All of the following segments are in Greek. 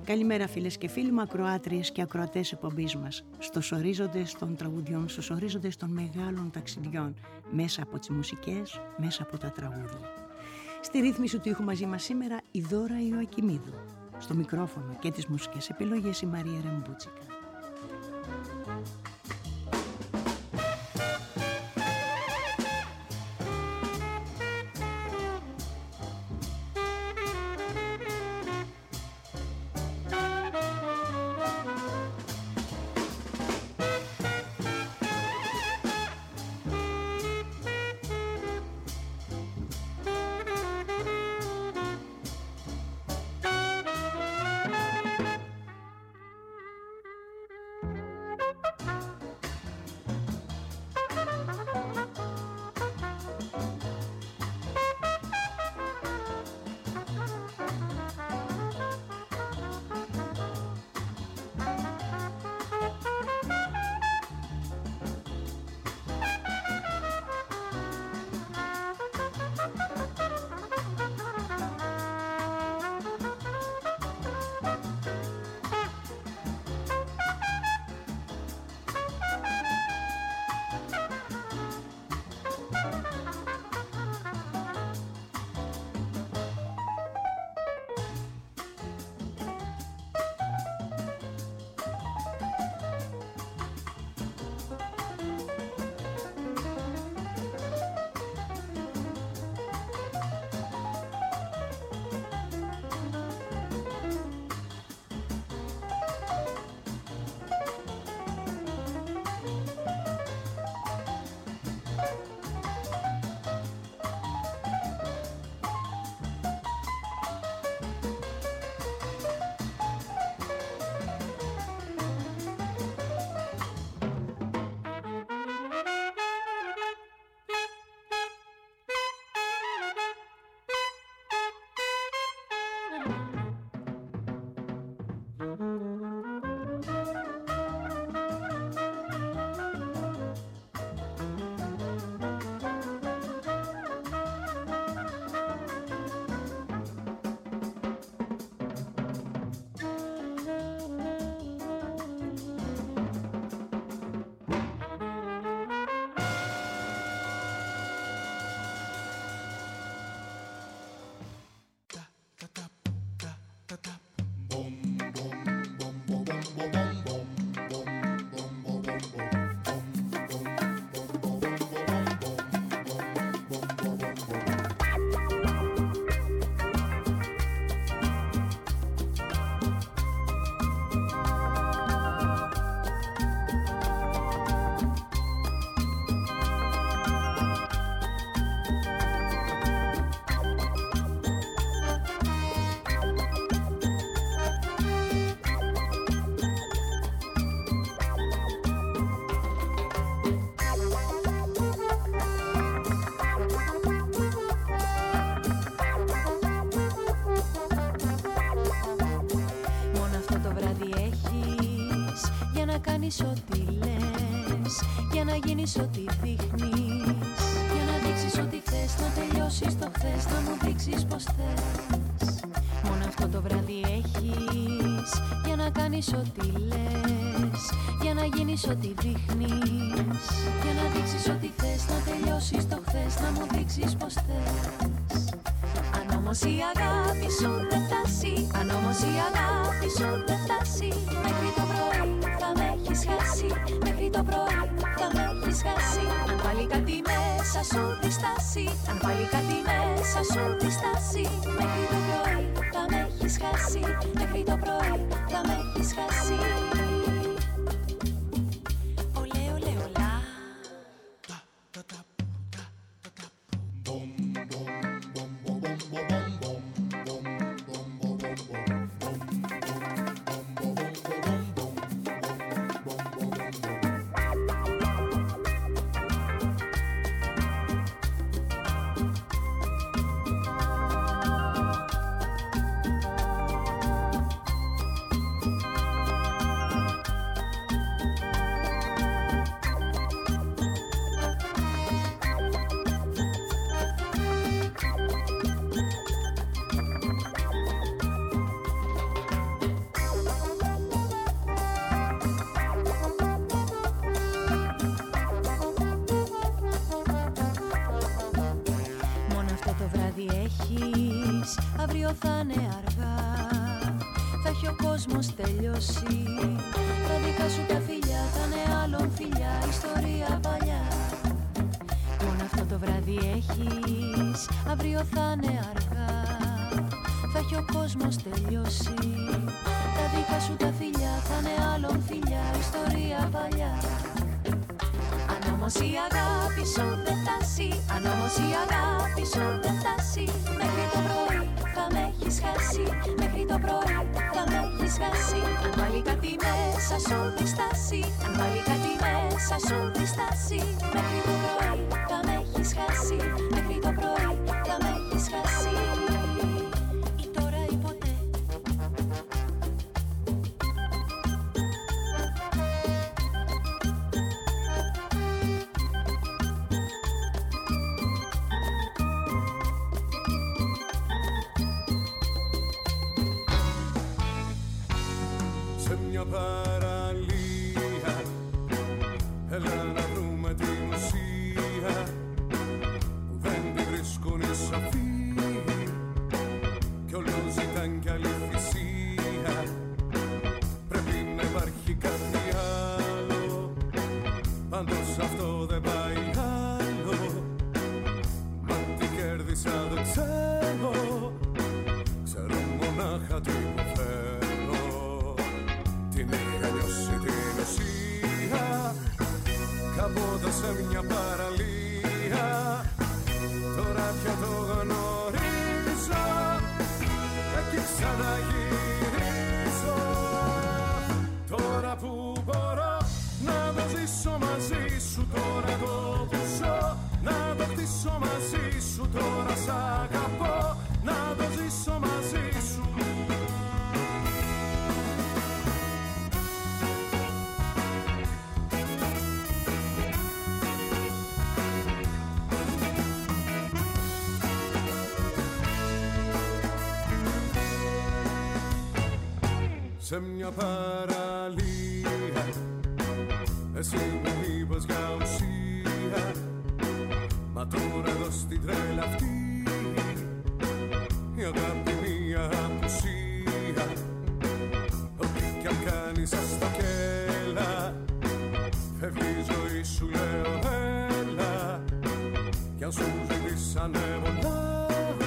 Καλημέρα φίλες και φίλοι μου, ακροάτριες και ακροατές εκπομπής μας. Στους ορίζοντες των τραγουδιών, στους ορίζοντες των μεγάλων ταξιδιών, μέσα από τις μουσικές, μέσα από τα τραγούδια. Στη ρύθμιση του ήχου μαζί μας σήμερα η Δώρα Ιωακημίδου. Στο μικρόφωνο και τις μουσικές επιλογές η Μαρία Ρεμπούτσικα. Ό,τι δείχνεις, για να δείξεις ότι θες, να τελειώσεις το χθες, να μου δείξεις πως θες. Αν όμως η αγάπη σου δεν φτάσει, αν όμως η αγάπη σου δεν φτάσει, μέχρι το πρωί θα με έχεις χάσει, μέχρι το πρωί θα με έχεις χάσει. Αν πάλι κάτι μέσα σου διστάσει, αν πάλι κάτι μέσα σου διστάσει, μέχρι το πρωί θα με έχεις χάσει, μέχρι το πρωί θα με έχεις χάσει. θα είναι αργά, θα έχει ο κόσμος τελειώσει. Τα δικά σου τα φιλιά θα είναι άλλον φιλιά, ιστορία παλιά. Μόνο αυτό το βράδυ έχεις, αύριο θα είναι αργά, θα έχει ο κόσμος τελειώσει. Τα δικά σου τα φιλιά θα είναι άλλον φιλιά, ιστορία παλιά. Αν όμως η αγάπη σου δεν φτάσει, αν όμως η αγάπη σου δεν φτάσει, μέχρι το πρωί θα με έχεις χάσει, μέχρι το πρωί θα με έχεις χάσει. Αν βάλει κάτι μέσα σου διστάσει, αν βάλει κάτι μέσα σου διστάσει, μέχρι το πρωί θα με έχεις χάσει, μέχρι το πρωί θα με έχεις χάσει. Ή τώρα ή ποτέ. Σε μια παραλία, έλα να βρούμε την ουσία που δεν τη βρίσκουν οι σοφοί κι όλο ζητάν κι άλλη θυσία. Πρέπει να υπάρχει κάτι άλλο, πάντως αυτό δεν πάει άλλο. Μα τι κέρδισα δεν ξέρω, ξέρω μονάχα τι υποφέρω. Την είχα νιώσει την ουσία κάποτε σε μια παραλία. Τώρα πια το γνωρίζω, εκεί ξαναγυρίζω. Τώρα που μπορώ να το ζήσω μαζί σου, τώρα το που ζω να το χτίσω μαζί σου. Τώρα σ' αγαπώ, να το ζήσω μαζί σου. Σε μια παραλία, εσύ μου είπες για ουσία. Μα τώρα εδώ στην τρέλα αυτή η αγάπη μια απουσία. Ό,τι κι αν κάνεις ας τα κέλα, φεύγει η ζωή σου λέω έλα. Κι αν σου ζητήσανε πολλά,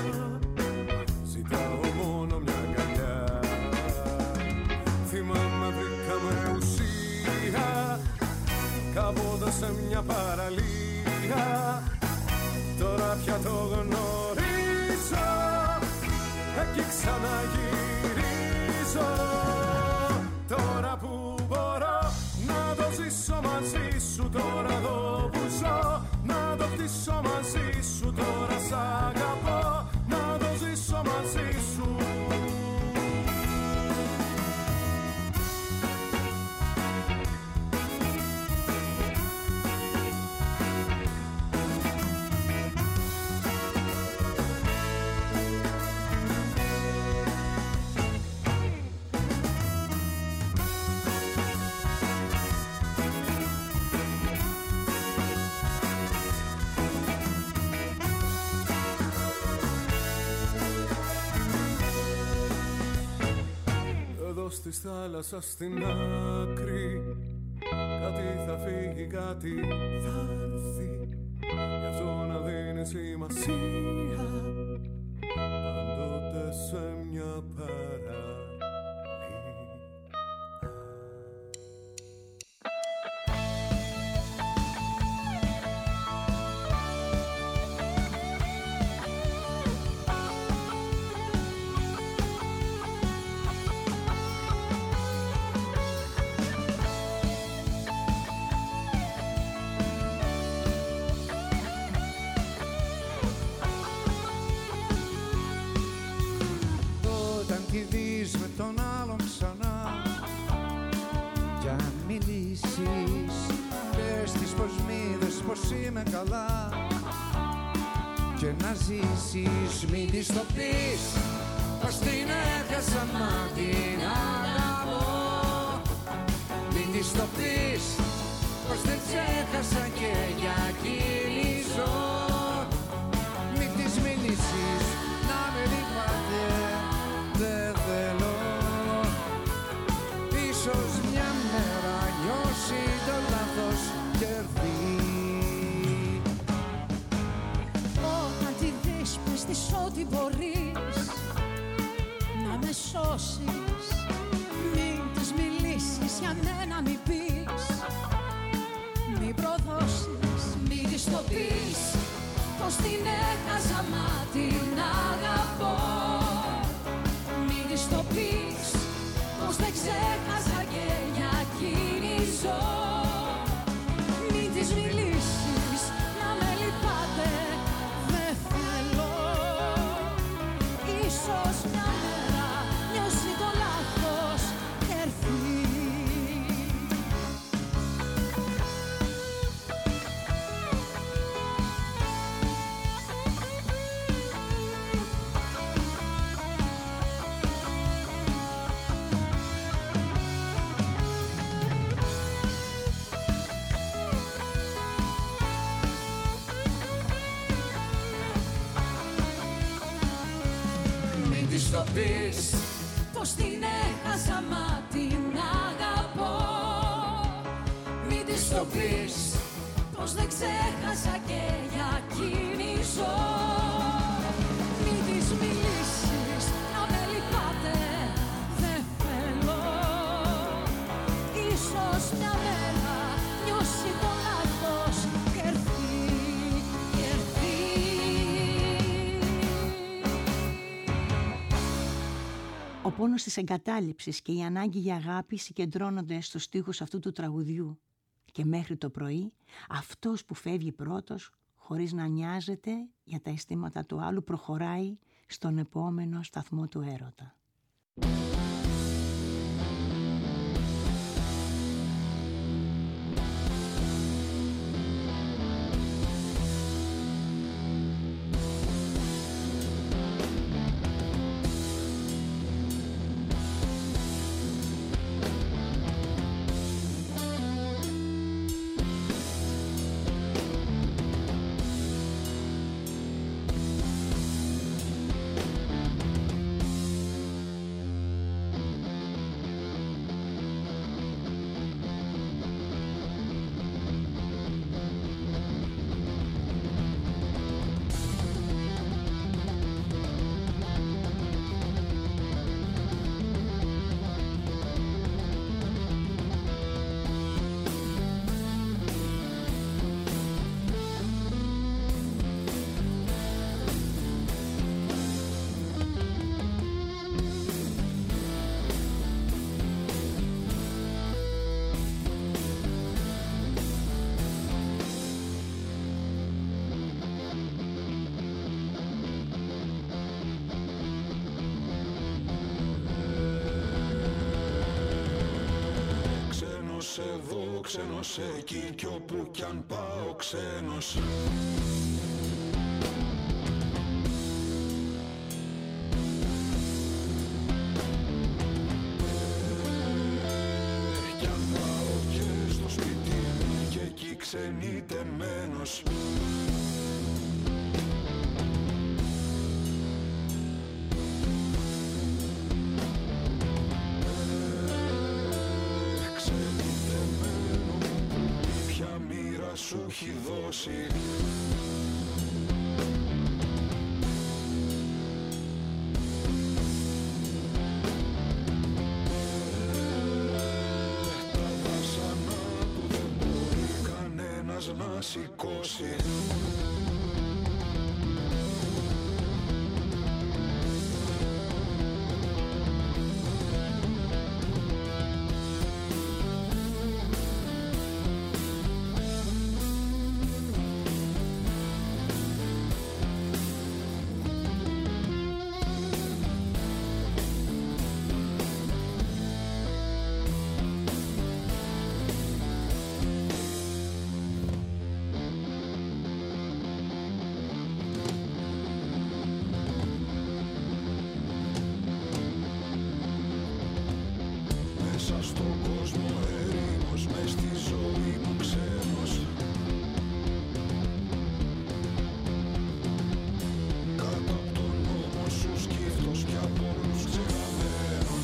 ζητάω μόνο μια αγκαλιά. Θυμάμαι βρήκαμε ουσία κάποτε σε μια παραλία. Τώρα πια το γνωρίζω, εκεί ξαναγυρίζω. Τώρα που μπορώ να το ζήσω μαζί σου, τώρα εδώ που ζω να το χτίσω μαζί σου. Τώρα σ' αγαπώ, να το ζήσω μαζί σου. Στη θάλασσα στην άκρη κάτι θα φύγει, κάτι θα έρθει. Γι' αυτό να δίνει σημασία πάντοτε σε μια παραλία. Με τον άλλον ξανά κι αν μιλήσεις, πες της πως μ' είδες πως είμαι καλά. Και να ζήσεις μην της το πεις πως την έχασα μα την αγαπώ. Μην της το πεις πως δεν ξέχασα και για εκείνη ζω. Μην της μιλήσεις να με λυπάται, με σώσεις. Μην της μιλήσεις, για μένα μη πεις. Μη προδώσεις, μη της το πεις, πως την έχασα μα την αγαπώ. Μη της το πεις, πως δεν ξέχασα και για εκείνη ζω. Μην της μιλήσεις, να με λυπάτε, δεν θέλω. Ίσως μια μέρα νιώσει το λάθος και έρθει. Μην της το πεις, πως την έχασα μα την αγαπώ. Μην της το πεις, πως δεν ξέχασα και για εκείνη ζω. Μην της μιλήσεις, να με λυπάτε, δεν θέλω. Ίσως μια μέρα νιώσει το λάθος και έρθει, και έρθει. Ο πόνος της εγκατάλειψης και η ανάγκη για αγάπη συγκεντρώνονται στους στίχους αυτού του τραγουδιού και μέχρι το πρωί αυτός που φεύγει πρώτος, χωρίς να νοιάζεται για τα αισθήματα του άλλου, προχωράει στον επόμενο σταθμό του έρωτα. Εδώ ξένος εκεί κι όπου κι αν πάω ξένος. Κι αν πάω και στο σπίτι μου κι εκεί ξενιτεμένος. Σου έχει δώσει. Τα βάσανα που δεν μπορεί κανένας να σηκώσει. Στον κόσμο ερήμος, μες στη ζωή μου ξένος. Κάτω απ' τον νόμο σου σκύφτος κι από όλους ξεχαμένος.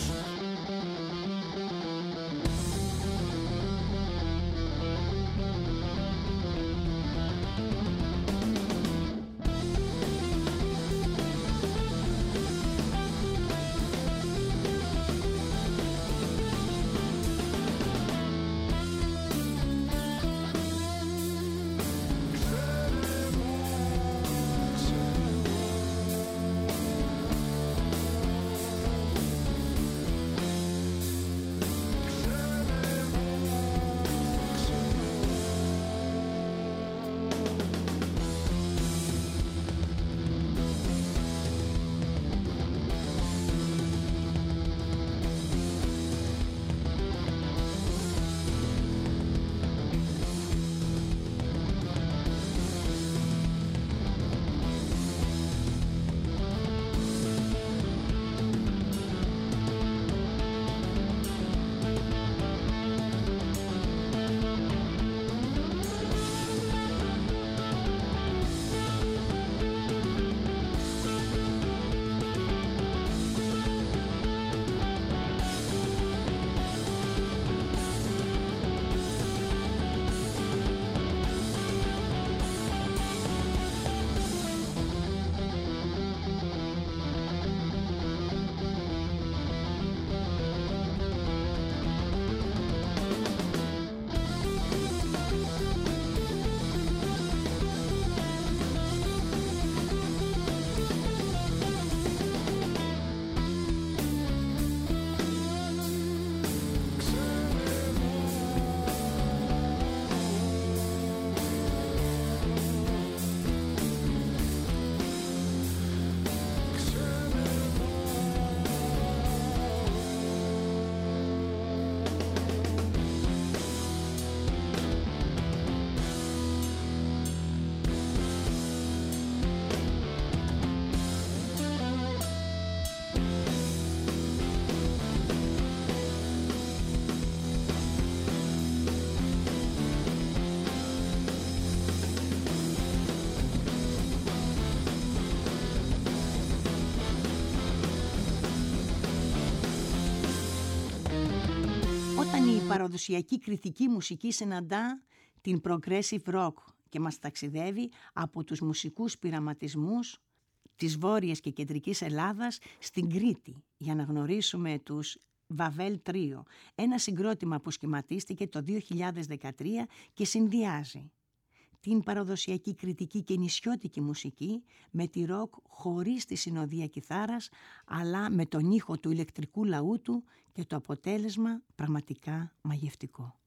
Όταν η παραδοσιακή κριτική μουσική συναντά την progressive rock και μας ταξιδεύει από τους μουσικούς πειραματισμούς της Βόρειας και Κεντρικής Ελλάδας στην Κρήτη για να γνωρίσουμε τους Βαβέλ Τρίο, ένα συγκρότημα που σχηματίστηκε το 2013 και συνδυάζει την παραδοσιακή κριτική και νησιώτικη μουσική με τη ροκ χωρίς τη συνοδεία κιθάρας, αλλά με τον ήχο του ηλεκτρικού λαού του και το αποτέλεσμα πραγματικά μαγευτικό.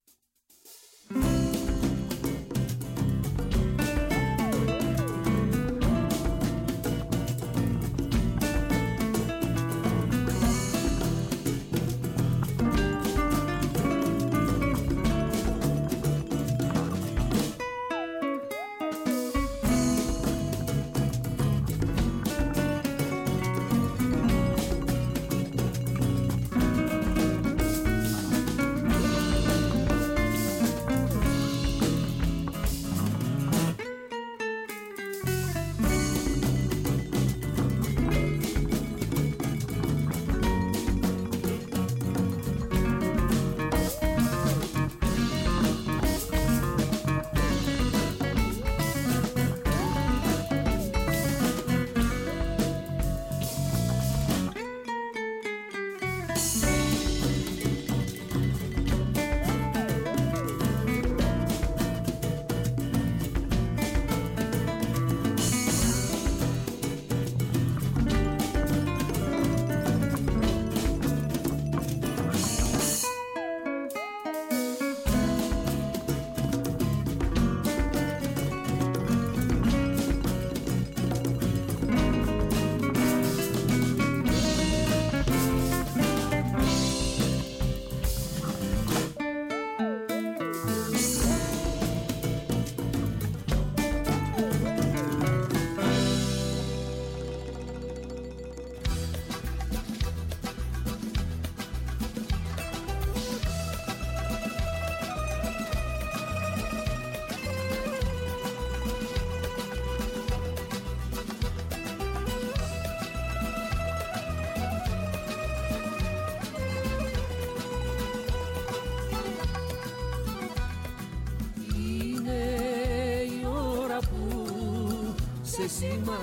σε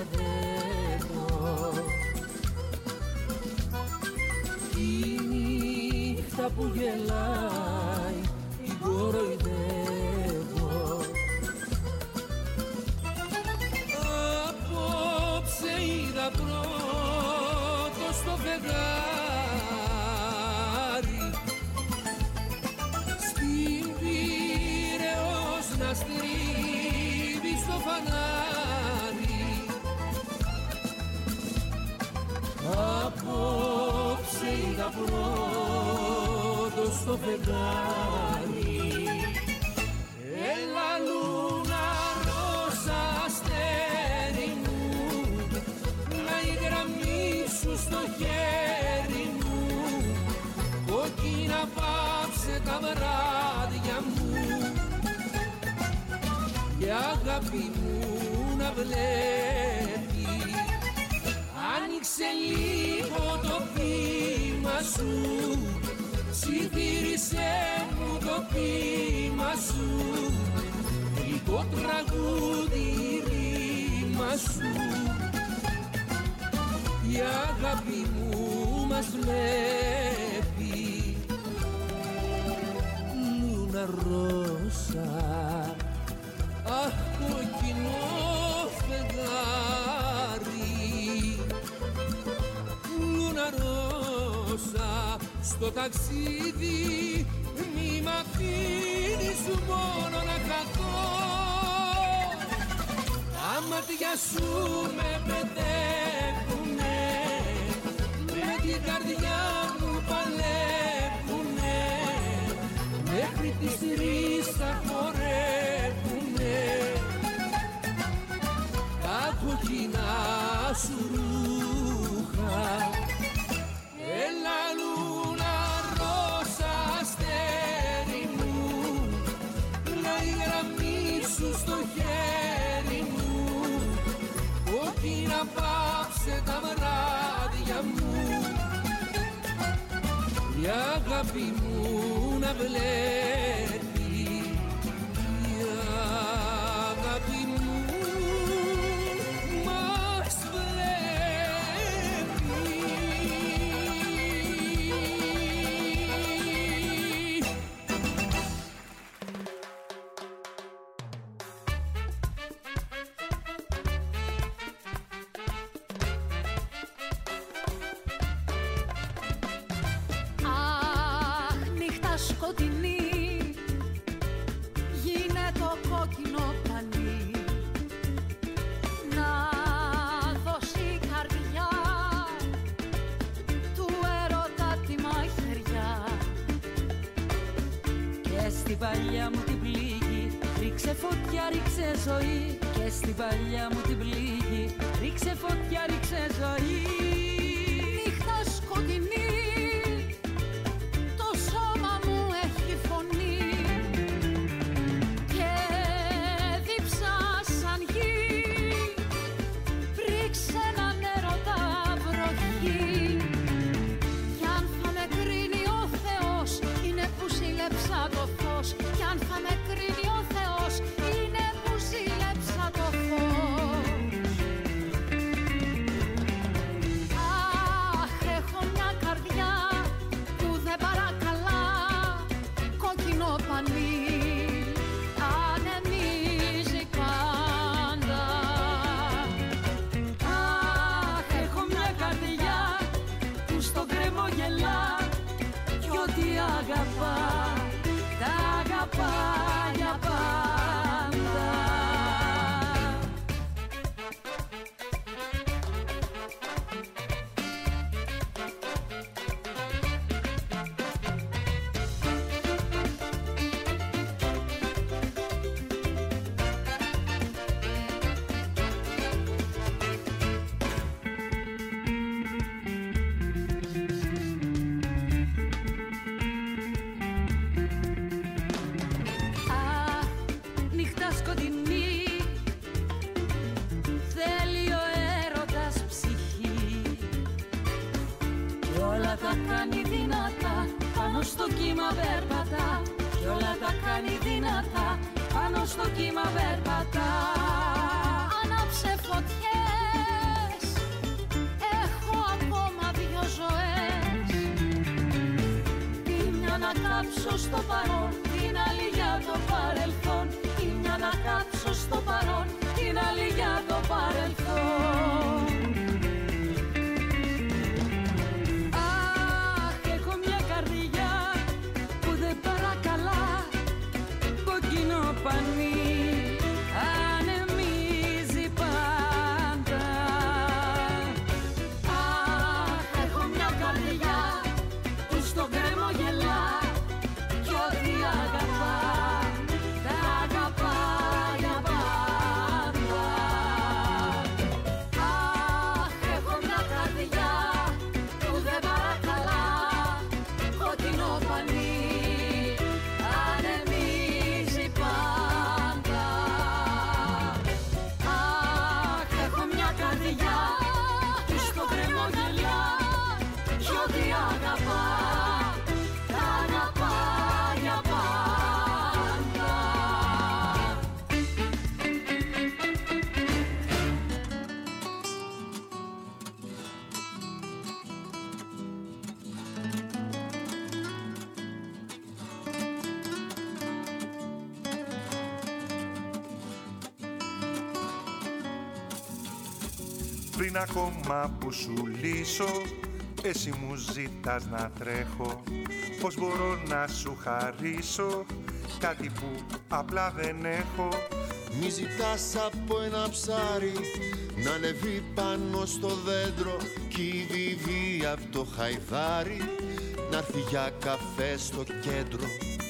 σημαδεύω. Η νύχτα που γελάει την κοροϊδεύω. Απόψε είδα πρώτο στο φεγγάρι στην Πειραιώς να στρίβει στο φανάρι. Απόψε είδα πρώτο στο φεγγάρι. Έλα λούνα ρώσα αστέρι μου, να η γραμμή σου στο χέρι μου, κόκκινα πάψε τα βράδια μου, η αγάπη μου να βλέπει. Άνοιξε λίγο το πείμα σου, ψιθύρισε μου το πείμα σου, γλυκό τραγούδι ρήμα σου. Η αγάπη μου μας βλέπει. Λούνα ρώσα, αχ κοκκινό φεγγάρι, λούνα ρώσα, στο ταξίδι μη μ' αφήνεις μόνο να χαθώ. Τα μάτια σου με παιδεύουνε, με την καρδιά μου παλεύουνε, μέχρι τις 3 θα χορεύουνε τα κοκκινά σου ρούχα. Έλα λούνα ρώσα αστέρι μου, να η γραμμή σου στο χέρι μου, κόκκινα πάψε τα βράδια μου, η η αγάπη μου να βλέπει, η αγάπη μου μας βλέπει. Σκοτεινή γίνε το κόκκινο πανί να δώσει η καρδιά του έρωτα τη μαχαιριά. Και στην παλιά μου την πληγή ρίξε φωτιά, ρίξε ζωή. Και στην παλιά μου την πληγή ρίξε φωτιά, ρίξε ζωή. Νύχτα σκοτεινή το φως, κι αν θα με κρίνει ο Θεός, είναι που ζήλεψα το φως. Αχ, έχω μια καρδιά που δεν παρακαλά, κόκκινο πανί ανεμίζει πάντα. Αχ, έχω μια καρδιά που στον κρέμο γελά κι ό,τι αγαπά τα αγαπά για πάντα. Στο κύμα περπατά κι όλα τα κάνει δυνατά, πάνω στο κύμα περπατά. Ανάψε φωτιές, έχω ακόμα δυο ζωές. Τη μια να κάψω στο παρόν, την άλλη για το παρελθόν. Τη μια να κάψω στο παρόν, την άλλη για το παρελθόν. Πανί ανεμίζει πάντα. Αχ, έχω μια καρδιά που στον κρέμο γελά κι ό,τι αγαπά τα αγαπά για πάντα. Αχ, έχω μια καρδιά που δεν παρακαλά, κόκκινο πανί ανεμίζει πάντα. Αχ, έχω μια καρδιά που στο κρέμο γελιά κι ό,τι αγαπά τα αγαπά για πάντα. Πριν ακόμα που σου λύσω, εσύ μου ζητάς να τρέχω. Πώς μπορώ να σου χαρίσω κάτι που απλά δεν έχω. Μη ζητάς από ένα ψάρι να ανεβεί πάνω στο δέντρο κι η βιβή απ' το χαϊδάρι να έρθει για καφέ στο κέντρο.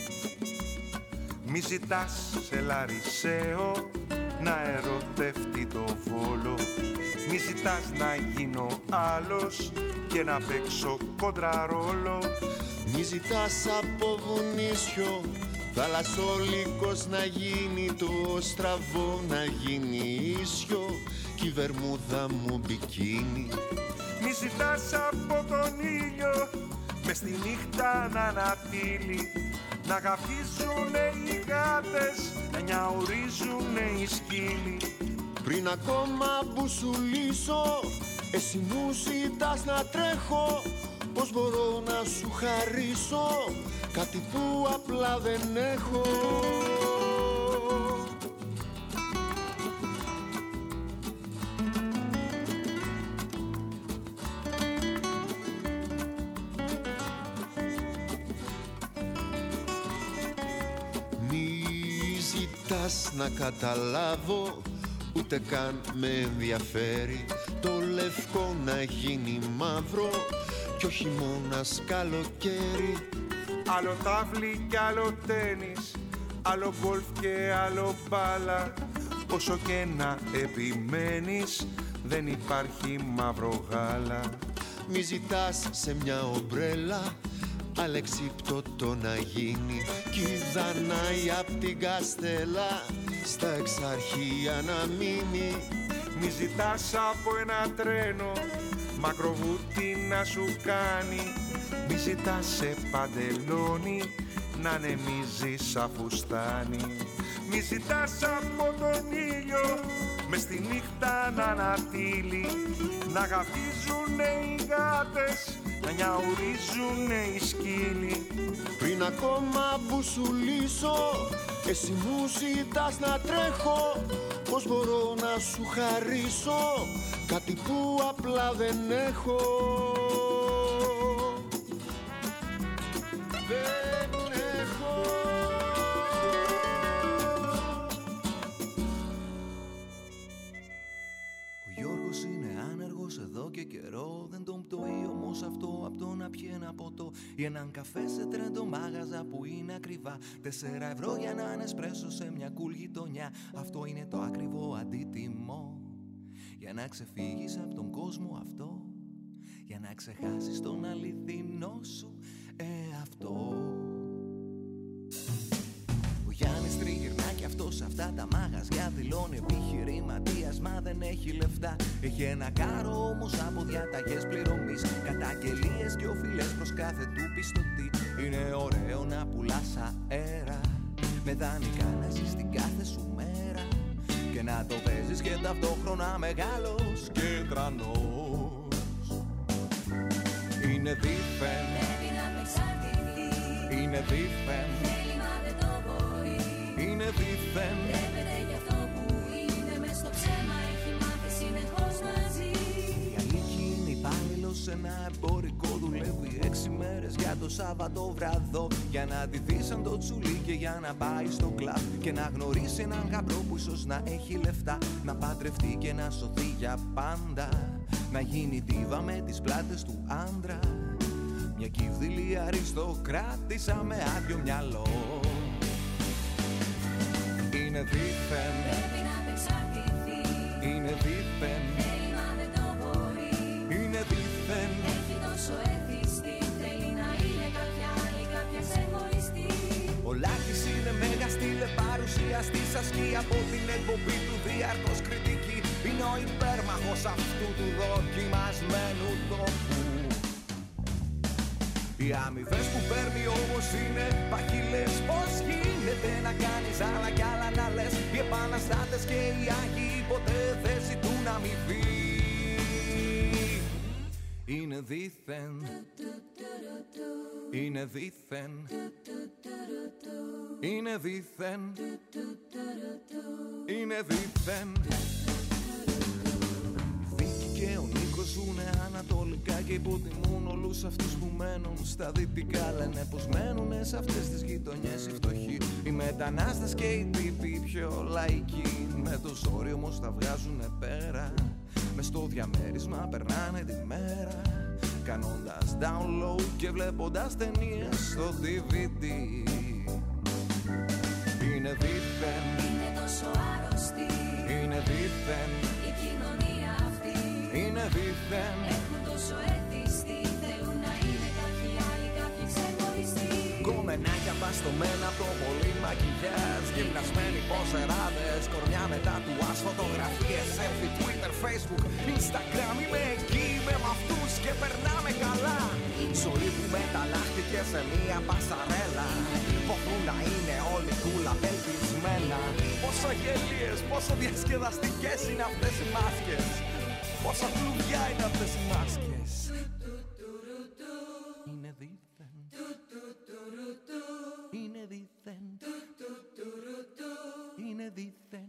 Μη ζητάς σε Λαρισαίο να ερωτευτεί το Βόλο. Μη ζητάς να γίνω άλλος και να παίξω κοντραρόλο. Μη ζητάς από βουνίσιο θαλασσόλικος να γίνει, το στραβό να γίνει ίσιο κι η βερμούδα μου μπικίνι. Μη ζητάς από τον ήλιο με μες στη νύχτα να ανατείλει, να γαφίζουνε οι γάτες, να νιαουρίζουνε οι σκύλοι. Πριν ακόμα μπουσουλήσω, εσύ μου ζητάς να τρέχω. Πώς μπορώ να σου χαρίσω κάτι που απλά δεν έχω. Να καταλάβω, ούτε καν με ενδιαφέρει το λευκό να γίνει μαύρο κι ο χειμώνας καλοκαίρι. Άλλο τάβλι κι άλλο τένις, άλλο γκολφ και άλλο μπάλα. Όσο και να επιμένεις δεν υπάρχει μαύρο γάλα. Μη ζητάς σε μια ομπρέλα αλεξίπτωτο να γίνει κι η Δανάη απ' την Καστέλα στα εξαρχεία να μείνει. Μη ζητάς από ένα τρένο μακροβούτι να σου κάνει. Μη ζητάς σε παντελόνι να ανεμίζει σαν φουστάνι. Μη ζητάς από τον ήλιο μες στη νύχτα να ανατείλει, να γαφίζουνε οι γάτες, να νιαουρίζουνε οι σκύλοι. Πριν ακόμα μπουσουλήσω, εσύ μου ζητάς να τρέχω. Πώς μπορώ να σου χαρίσω κάτι που απλά δεν έχω. Δεν έχω. Ο Γιώργος είναι άνεργος εδώ και καιρό. Δεν τον πτωεί όμως αυτό απ' το να πιει ένα ποτό ή έναν καφέ σε τρέντο μάγαζα που είναι ακριβά. 4 ευρώ για έναν εσπρέσο σε μια cool γειτονιά. Αυτό είναι το ακριβό αντίτιμο για να ξεφύγεις από τον κόσμο αυτό, για να ξεχάσεις τον αληθινό σου εαυτό. Ο Γιάννης τριγυρνά κι αυτό σε αυτά τα μαγαζιά. Δηλώνει επιχειρηματίας μα δεν έχει λεφτά. Έχει ένα κάρο όμως από διαταγές πληρωμής, καταγγελίες και οφειλές προς κάθε του πιστωτή. Είναι ωραίο να πουλάς αέρα με δανεικά να ζεις την κάθε σου μέρα και να το παίζεις και ταυτόχρονα μεγάλος και τρανός. Είναι δίθεν, πρέπει να απεξαρτηθεί. Είναι δίθεν, θέλει μα δεν το μπορεί. Είναι δίθεν, Τρέπεται γι' αυτό που είναι μες στο ψέμα. Έχει μάθει συνεχώς να ζει. η αλήθεια είναι υπάλληλος σε ένα εμπορικό. Δουλεύει 6 μέρες για το Σαββατοβραδό για να ντυθεί σαν το τσουλί και για να πάει στο κλαμπ και να γνωρίσει έναν γαμπρό που ίσως να έχει λεφτά, να παντρευτεί και να σωθεί για πάντα, να γίνει ντίβα με τις πλάτες του άντρα, μια κυβδηλή αριστοκράτησα με άδειο μυαλό. Είναι δίθεν, Πρέπει να απεξαρτηθεί. είναι δίθεν, Θέλει μα δεν το μπορεί. είναι δίθεν. Έχει τόσο εθιστεί. Θέλει να είναι κάποια άλλη, κάποια ξεχωριστή. Ο Λάκης είναι μέγας τηλεπαρουσιαστής, ασκεί από την εκπομπή του διαρκώς κριτική. Είναι ο υπέρμαχος αυτού του δοκιμασμένου τόπου. Οι αμοιβές που παίρνει όμως είναι παχυλές. Πώς γίνεται να κάνεις άλλα κι άλλα να λες? Οι επαναστάτες και οι άγιοι ποτέ δεν ζητούν αμοιβή. Είναι δίθεν, είναι δίθεν, είναι δίθεν, είναι δίθεν. Βίκη και ο Νίκος ζουνε ανατολικά και υποτιμούν όλους αυτούς που μένουν στα δυτικά. Λένε πως μένουνε σε αυτές τις γειτονιές οι φτωχοί, οι μετανάστες και οι τύποι πιο λαϊκοί. Με το ζόρι όμως τα βγάζουνε πέρα, μες στο διαμέρισμα περνάνε τη μέρα, κάνοντας download και βλέποντας ταινίες στο DVD. Είναι δίθεν, Είναι τόσο άρρωστη είναι δίθεν, η κοινωνία αυτή. είναι δίθεν. Έχουν τόσο εθιστεί. Θέλουν να είναι κάποιοι άλλοι, κάποιοι ξεχωριστοί. Κομμενάκια μπαστομένα από το πολύ μακιγιάζ, γυμνασμένοι ποσεράδες, κορμιά μετά του ας, φωτογραφίες, selfie, Twitter, Facebook, Instagram. Είμαι εκεί, είμαι μ' αυτούς και περνάμε καλά. Είναι Ζωή που μεταλλάχτηκε σε μία πασαρέλα. Ποθούν να είναι όλοι κούλα απελπισμένα. Πόσο γελίες, πόσο διασκεδαστικές είναι αυτές οι μάσκες. Πόσα κλουβιά είναι αυτές οι μάσκες. Είναι δίθεν. Είναι δίθεν. Είναι δίθεν.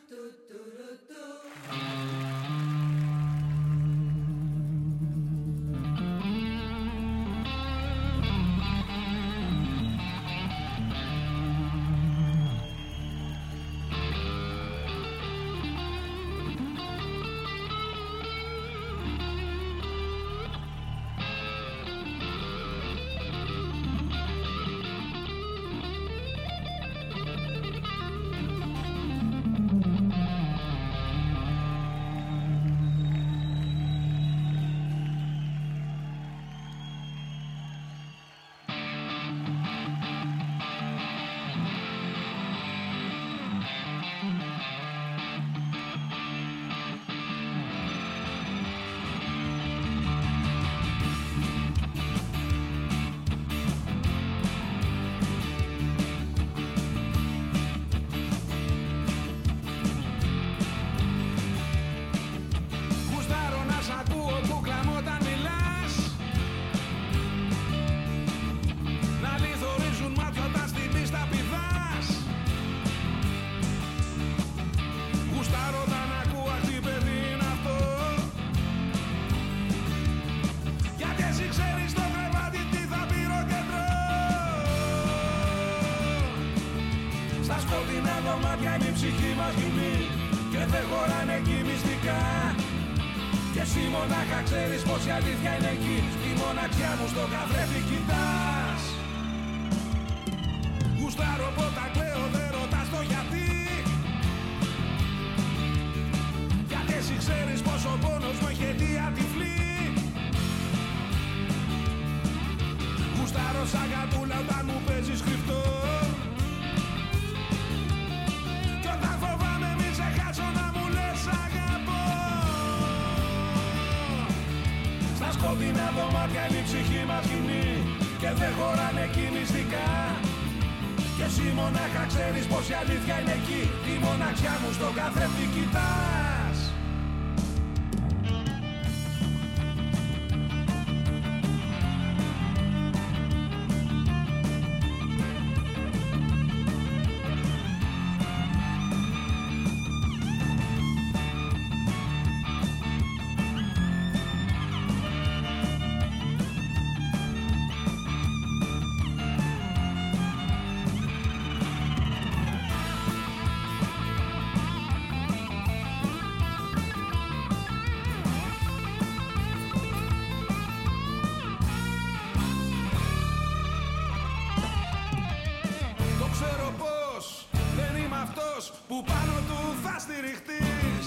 που πάνω του θα στηριχτείς.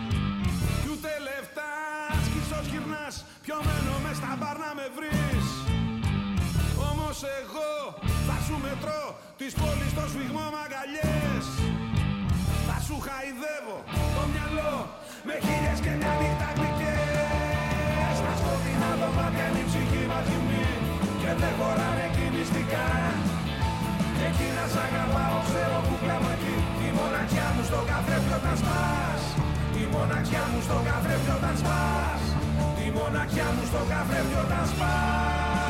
Κι ούτε λεφτά σκισός γυρνάς, πιωμένο μες στα μπαρ να με βρεις. Όμως εγώ θα σου μετρώ της πόλης στο σφιγμό μ' αγκαλιές. Θα σου χαϊδεύω το μυαλό με χίλιες και μια νύχτα γλυκές. Στα σκοτεινά δωμάτια είναι η ψυχή μας γυμνή και δεν χωράνε εκεί μυστικά. Εκεί να σ' αγαπάω, ξέρω που κλαίω εκεί. Η μοναξιά μου στο καθρέφτη όταν σπάς. Η μοναξιά μου στο καθρέφτη όταν σπάς. Η μοναξιά μου στο καθρέφτη όταν σπάς.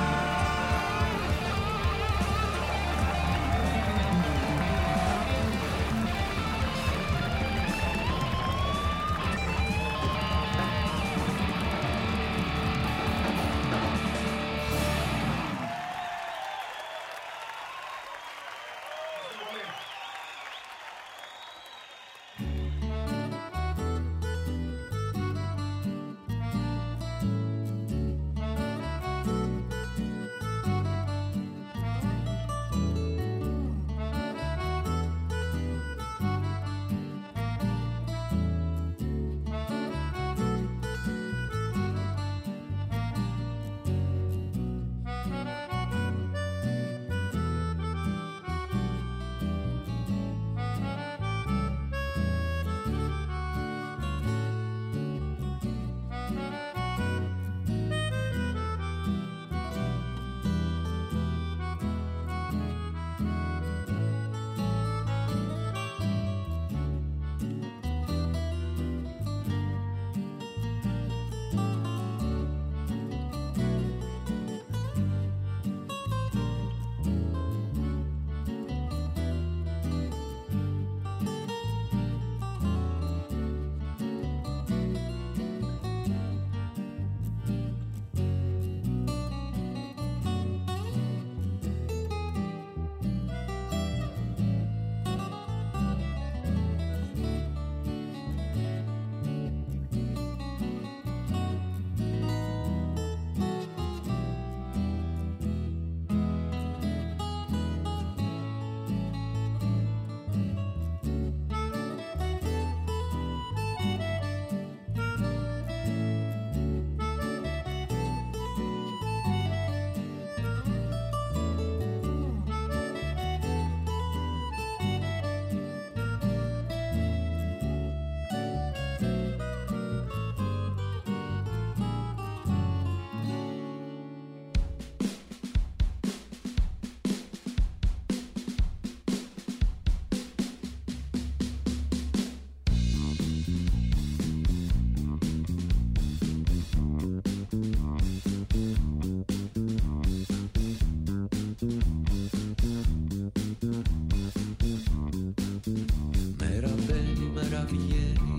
Μέρα μπαίνει, μέρα βγαίνει,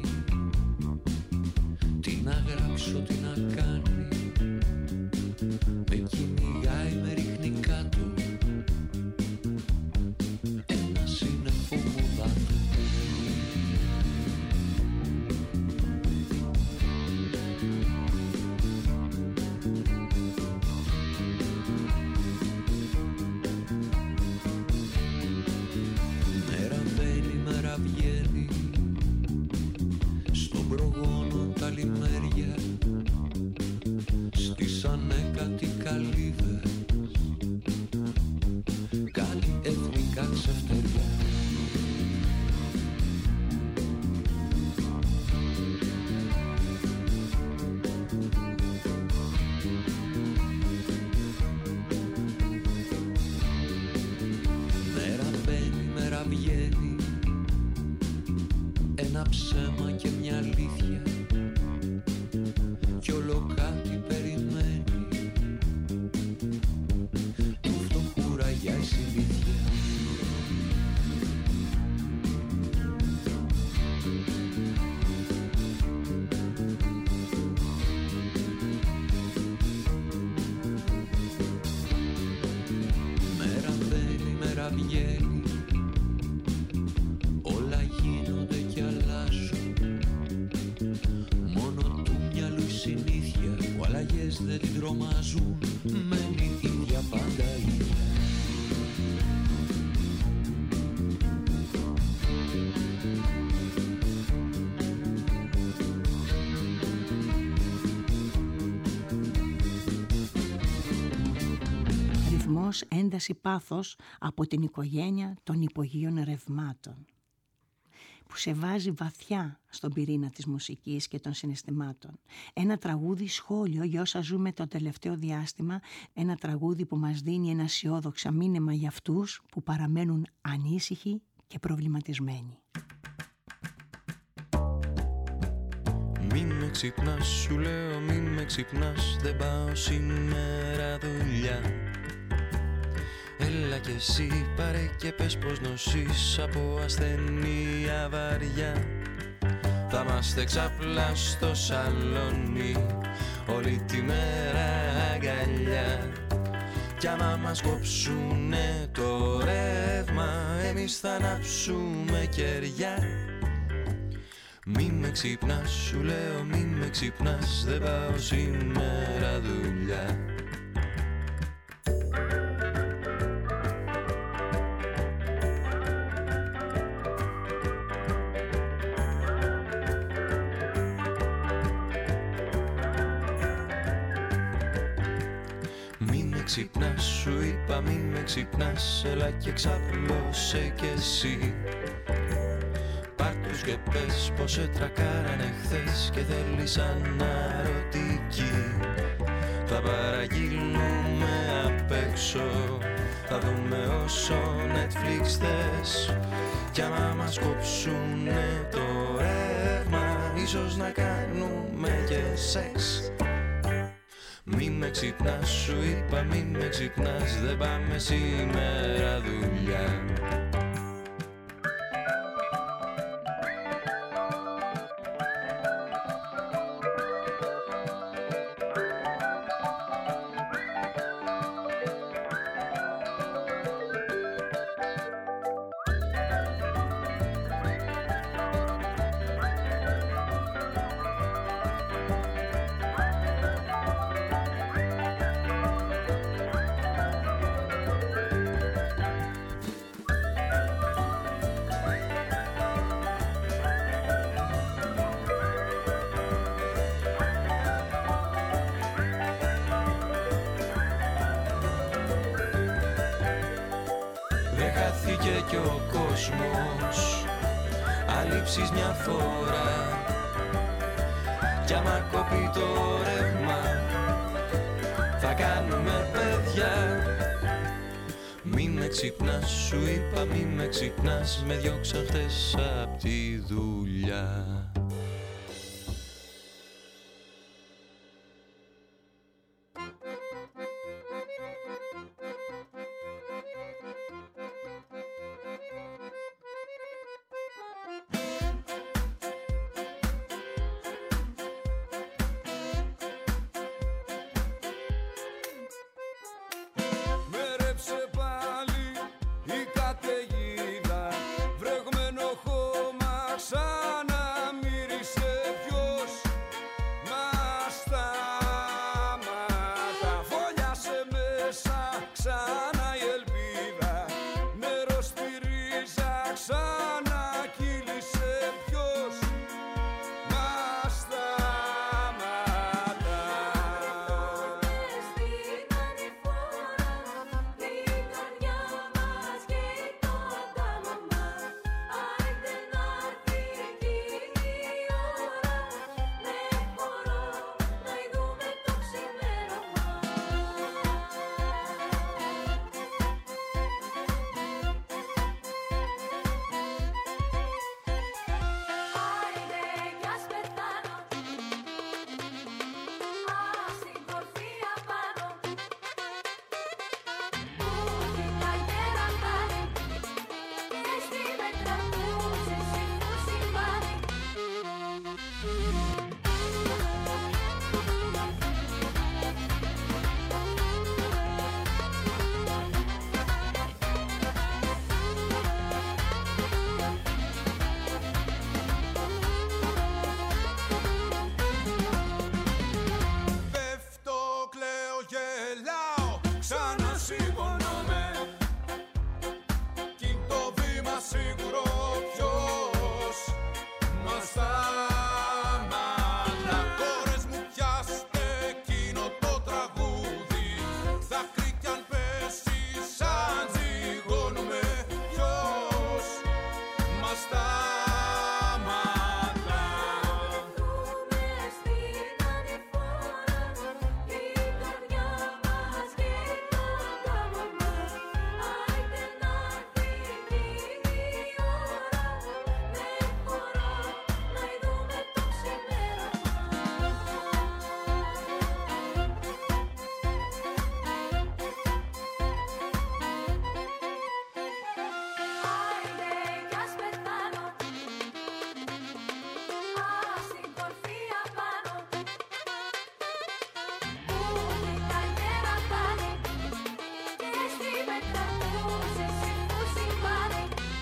τι να γράψω, τι να κάνει. Με κυνηγάει, με ρίχνει κάτω, ένα σύννεφο μου δάτω. Μέρα μπαίνει, μέρα βγαίνει, στον προγόνο τα λιμέρια στήσανε κάτι καλύβες, κάτι εθνικά ξεφτεριά. Μέρα μπαίνει, μέρα βγαίνει, ένα ψέμα και μια αλήθεια, κι όλο κάτι περιμένει, του φτωχού ραγιά η συνήθεια. Μέρα μπαίνει, μέρα βγαίνει, όλα γίνονται κι αλλάζουν, μόνο του μυαλού η συνήθεια που αλλαγές δεν την τρομάζουν, μένει ίδια πάντα ίδια. Ρυθμός, ένταση, πάθος από την οικογένεια των υπογείων ρευμάτων, που σε βάζει βαθιά στον πυρήνα της μουσικής και των συναισθημάτων. Ένα τραγούδι σχόλιο για όσα ζούμε το τελευταίο διάστημα, ένα τραγούδι που μας δίνει ένα αισιόδοξο μήνυμα για αυτούς που παραμένουν ανήσυχοι και προβληματισμένοι. Μην με ξυπνάς, σου λέω μην με ξυπνάς, δεν πάω σήμερα δουλειά. Έλα κι εσύ πάρε και πες πως νοσείς από ασθενεία βαριά. Θα είμαστε ξαπλά στο σαλόνι όλη τη μέρα αγκαλιά. Κι άμα μας κόψουνε το ρεύμα, εμείς θα ανάψουμε κεριά. Μη με ξυπνάς, σου λέω μη με ξυπνάς, δεν πάω σήμερα δουλειά. Μη με ξυπνάς, σου είπα μη με ξυπνάς, έλα και ξαπλώσε κι εσύ. Και πες πως σε τρακάρανε χθες και θέλεις αναρωτική. Θα παραγγείλουμε απ' έξω, θα δούμε όσο Netflix θες. Κι άμα μας κόψουνε το ρεύμα, ίσως να κάνουμε και σεξ. Μη με ξυπνάς, σου είπα μη με ξυπνάς, δεν πάμε σήμερα δουλειά. Χάθηκε κι ο κόσμος, αλείψεις μια φορά. Κι άμα κοπεί το ρεύμα, θα κάνουμε παιδιά. Μη με ξυπνάς, σου είπα μη με ξυπνάς, με διώξαν χτες απ' τη δουλειά. ξανά η ελπίδα, νερό στη ρίζα ξανά κύλησε. Ποιος μας σταματά? Στην ανηφόρα την καρδιά μας και το αντάμωμα. Άιντε να έρθει εκείνη η ώρα, με χορό να ειδούμε το ξημέρωμα. Άιντε κι ας πεθάνω, ας στην κορφή απάνω, που την αγέρα χάνει και στη μέτρα του σε σύμφου συμβάνει. Πέφτω, κλαίω, γελάω, ξανασηκώνομαι. Κι είναι το βήμα σίγουρο, ποιος μας σταματά? Κόρες μου, πιάστε εκείνο το τραγούδι, δάκρυ κι αν πέσει σαν τζιγώνουμε. Ποιος μας σταματά? Βρούμε στην ανηφόρα την καρδιά μας και το αντάμωμα. Άιντε να έρθει εκείνη η ώρα, με χορό να ειδούμε το ξημέρωμα. Άιντε κι ας πεθάνω, ας στην κορφή απάνω, που την αγέρα χάνει και στη μέτρα του σε σύμφου συμβάνει.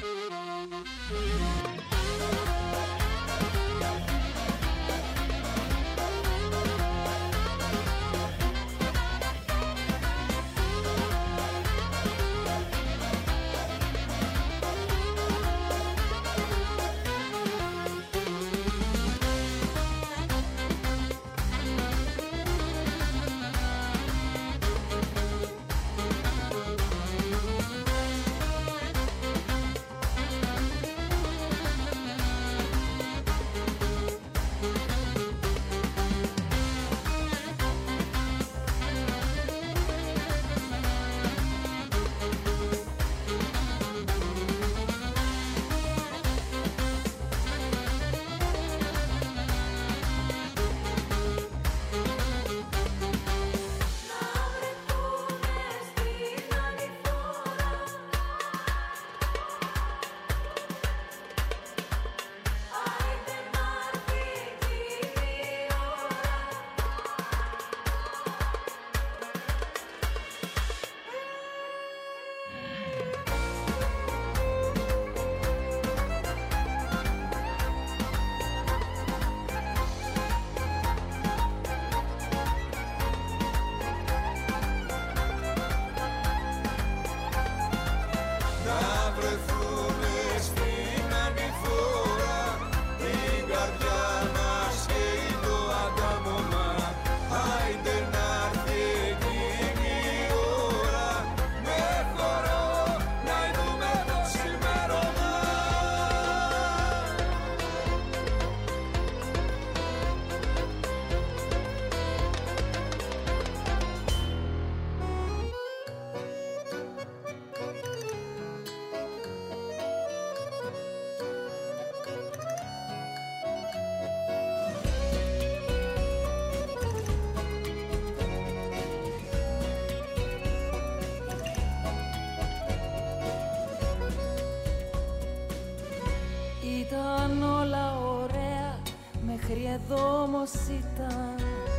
Ήταν όλα ωραία, μέχρι εδώ όμως ήταν.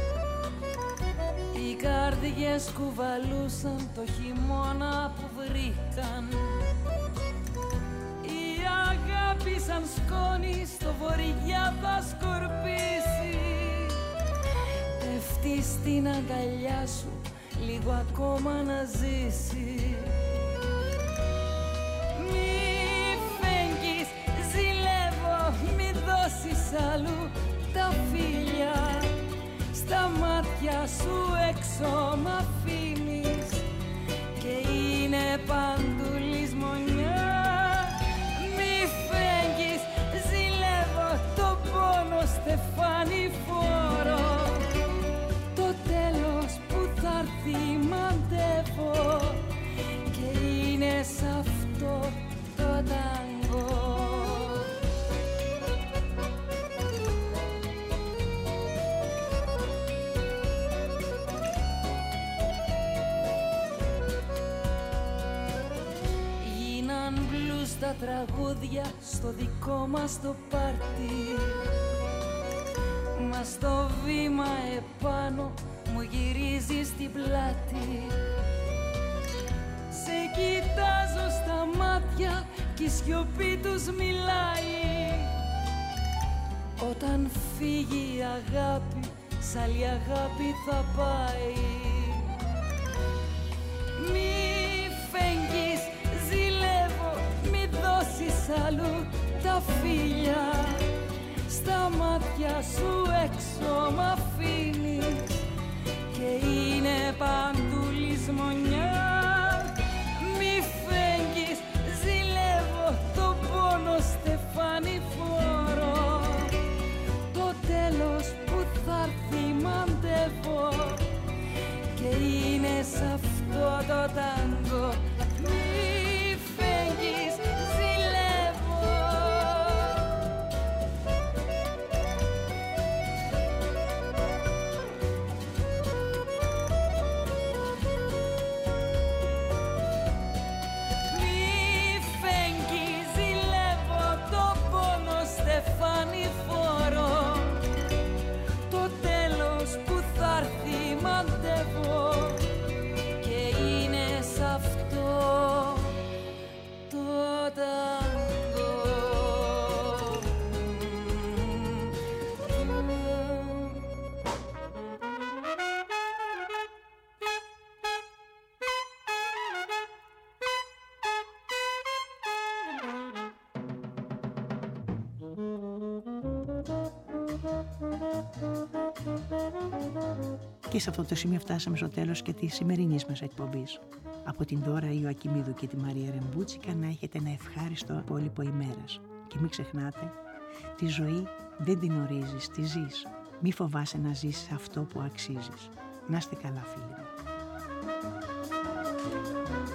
Οι καρδιές κουβαλούσαν το χειμώνα που βρήκαν. Η αγάπη σαν σκόνη στο βορειά θα σκορπίσει. Πέφτει στην αγκαλιά σου λίγο ακόμα να ζήσει. Μη φέγγεις, ζηλεύω, μη δώσεις αλλού τα φίλια. Στα μάτια σου έξω μ' αφήνεις και είναι παντού λησμονιά. Μη φέγγεις, ζηλεύω, το πόνο στεφάνι φόρο. Το τέλος που θα έρθει μαντεύω και είναι σ' αυτό το τάγκο. Τα τραγούδια στο δικό μας το πάρτι, μα στο βήμα επάνω μου γυρίζεις την πλάτη. Σε κοιτάζω στα μάτια κι η σιωπή τους μιλάει. Όταν φύγει η αγάπη, σ' άλλη αγάπη θα πάει. Μη φέγγεις, ζηλεύω, μη δώσεις αλλού τα φίλια. Στα μάτια σου έξω μ' αφήνεις και είναι παντού λησμονιά. Μη φέγγεις, ζηλεύω, το πόνο στεφάνι φόρο. Το τέλος που θα έρθει μαντεύω και είναι σ' αυτό το τάγκο. Μη φέγγεις, ζηλεύω. Μη φέγγεις, ζηλεύω, το πόνο στεφάνι φόρο. Το τέλος που θα έρθει μαντεύω και είναι σ' αυτό το τάγκο. Και σε αυτό το σημείο φτάσαμε στο τέλος και της σημερινής μας εκπομπής. Από την Δώρα Ιωακιμίδου και τη Μαρία Ρεμπούτσικα να έχετε ένα ευχάριστο υπόλοιπο ημέρας. Και μην ξεχνάτε, τη ζωή δεν την ορίζεις, τη ζεις. Μη φοβάσαι να ζήσεις αυτό που αξίζεις. Να είστε καλά, φίλοι μου.